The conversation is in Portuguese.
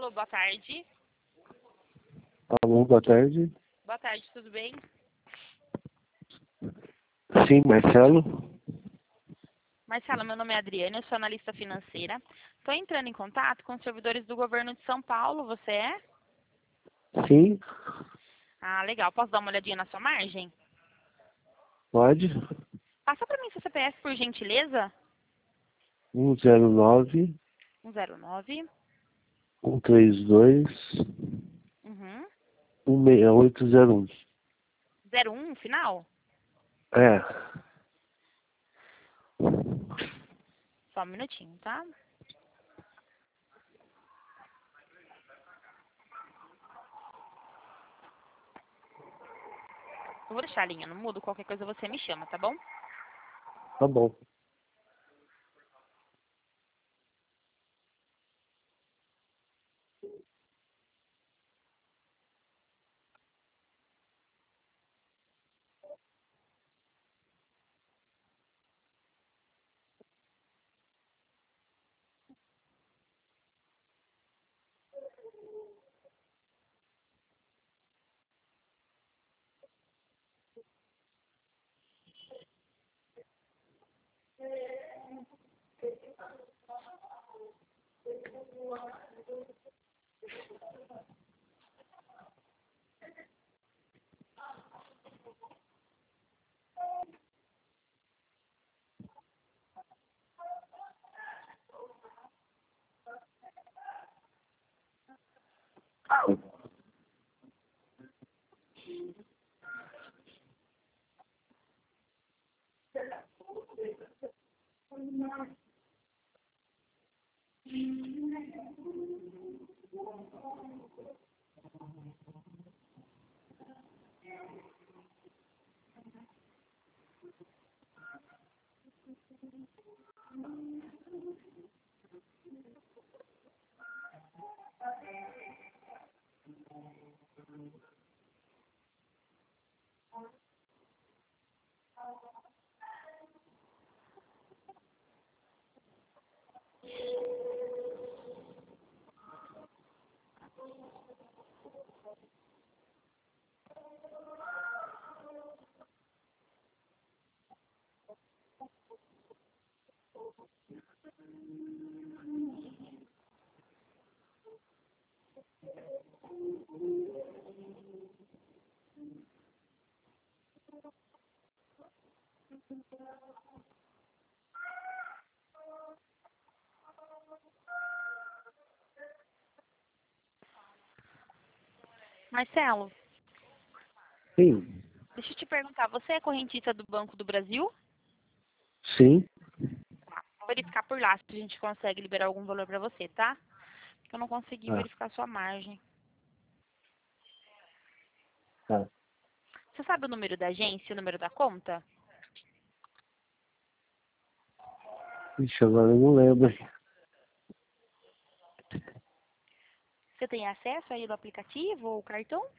Alô, boa tarde. Alô, boa tarde. Boa tarde, tudo bem? Sim, Marcelo. Marcelo, meu nome é Adriana, eu sou analista financeira. Estou entrando em contato com os servidores do governo de São Paulo, você é? Sim, Ah, legal. Posso dar uma olhadinha na sua margem? pode. Passa para mim seu CPF, por gentileza. 109 109. 132 Uhum. 16801. 01, final? É, Só um minutinho, tá? Eu vou deixar a linha no mudo, qualquer coisa você me chama, tá bom? tá bom. Marcelo, Sim, deixa eu te perguntar, você é correntista do Banco do Brasil? sim, Tá. Vou verificar por lá se a gente consegue liberar algum valor para você, tá? Porque eu não consegui tá, verificar sua margem. tá. Você sabe o número da agência, o número da conta? Ixi, agora eu não lembro. Você tem acesso aí do aplicativo ou cartão?